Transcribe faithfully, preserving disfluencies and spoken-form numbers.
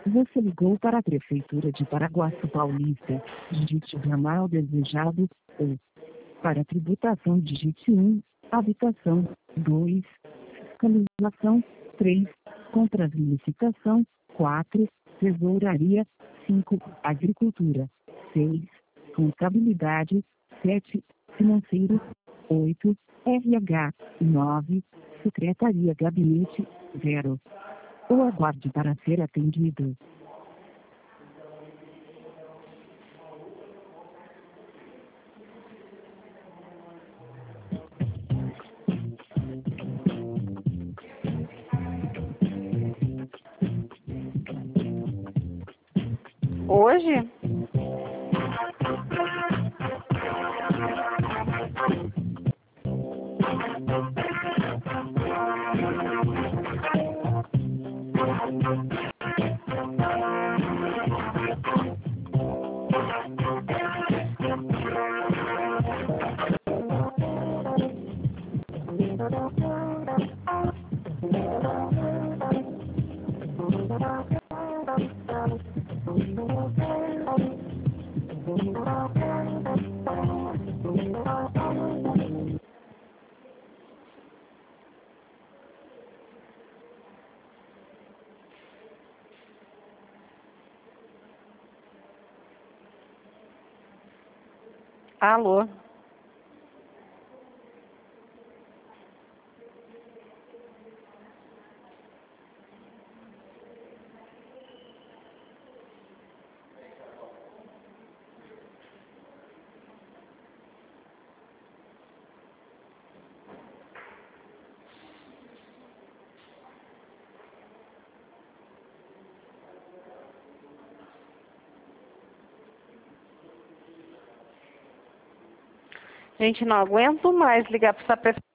Você ligou para a Prefeitura de Paraguaçu Paulista. Digite o ramal desejado ou para tributação digite um, habitação, dois, fiscalização, três, contras e licitação, quatro, tesouraria, cinco, agricultura, seis, contabilidade, sete, financeiro, oito, R H, nove, secretaria gabinete, zero. Ou aguarde para ser atendido. Hoje? Alô? Gente, não aguento mais ligar para essa pessoa.